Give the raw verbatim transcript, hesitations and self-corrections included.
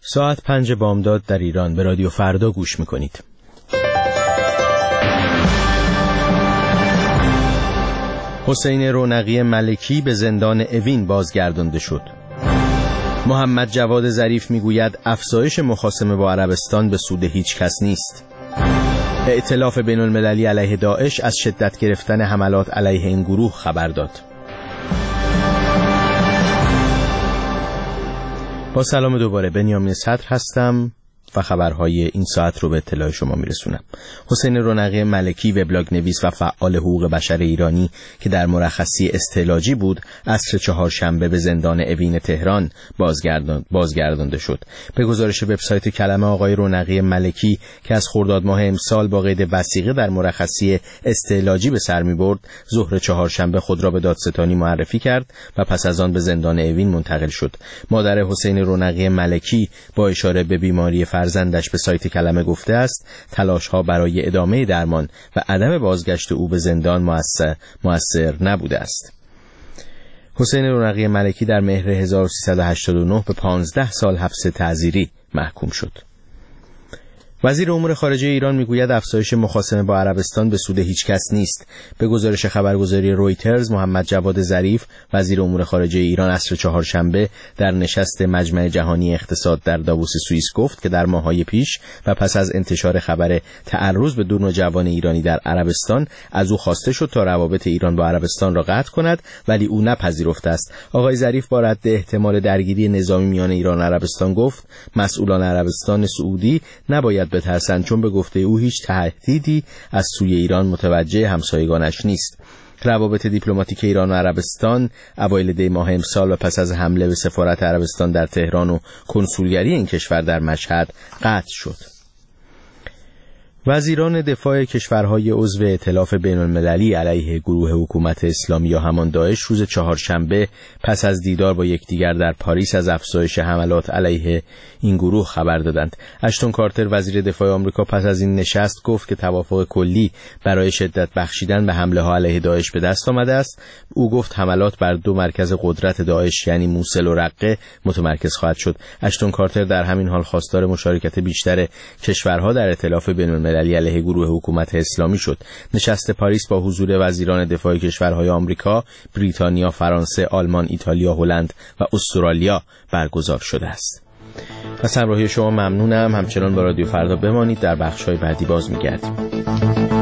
ساعت پنج بامداد در ایران به رادیو فردا گوش میکنید. حسین رونقی ملکی به زندان اوین بازگردانده شد. محمد جواد ظریف میگوید افزایش مخاصمه با عربستان به سود هیچ کس نیست. ائتلاف بین المللی علیه داعش از شدت گرفتن حملات علیه این گروه خبر داد. با سلام دوباره، بنیامین صدر هستم و خبرهای این ساعت رو به اطلاع شما میرسونم. حسین رونقی ملکی وبلاگ نویس و فعال حقوق بشر ایرانی که در مرخصی استعلاجی بود، عصر چهارشنبه به زندان اوین تهران بازگردان بازگردانده شد. به گزارش وبسایت کلمه، آقای رونقی ملکی که از خرداد ماه امسال با قید وثیقه در مرخصی استعلاجی به سر میبرد، ظهر چهارشنبه خود را به دادستانی معرفی کرد و پس از آن به زندان اوین منتقل شد. مادر حسین رونقی ملکی با اشاره به بیماری فرزندش به سایت کلمه گفته است تلاش‌ها برای ادامه درمان و عدم بازگشت او به زندان مؤثر مؤثر نبوده است. حسین رونقی ملکی در مهر هزار و سیصد و هشتاد و نه به پانزده سال حبس تعزیری محکوم شد. وزیر امور خارجه ایران میگوید افزایش مخاصمه با عربستان به سود هیچ کس نیست. به گزارش خبرگزاری رویترز، محمد جواد ظریف وزیر امور خارجه ایران عصر چهارشنبه در نشست مجمع جهانی اقتصاد در داووس سوئیس گفت که در ماه‌های پیش و پس از انتشار خبر تعرض به دو نوجوان ایرانی در عربستان از او خواسته شد تا روابط ایران با عربستان را قطع کند، ولی او نپذیرفته است. آقای ظریف با رد احتمال درگیری نظامی میان ایران و عربستان گفت مسئولان عربستان سعودی نباید بترسند، چون به گفته او هیچ تهدیدی از سوی ایران متوجه همسایگانش نیست. روابط دیپلماتیک ایران و عربستان اوایل دی ماه امسال و پس از حمله به سفارت عربستان در تهران و کنسولگری این کشور در مشهد قطع شد. وزیران دفاع کشورهای عضو ائتلاف بین المللی علیه گروه حکومت اسلامی یا همان داعش روز چهارشنبه پس از دیدار با یکدیگر در پاریس از افزایش حملات علیه این گروه خبر دادند. اشتون کارتر وزیر دفاع آمریکا پس از این نشست گفت که توافق کلی برای شدت بخشیدن به حمله ها علیه داعش به دست آمده است. او گفت حملات بر دو مرکز قدرت داعش یعنی موصل و رقه متمرکز خواهد شد. اشتون کارتر در همین حال خواستار مشارکت بیشتر کشورها در ائتلاف بین المللی علیه گروه حکومت اسلامی شد. نشست پاریس با حضور وزیران دفاع کشورهای آمریکا، بریتانیا، فرانسه، آلمان، ایتالیا، هلند و استرالیا برگزار شده است. از همراهی شما ممنونم. همچنان با رادیو فردا بمانید. در بخش‌های بعدی باز می‌گردیم.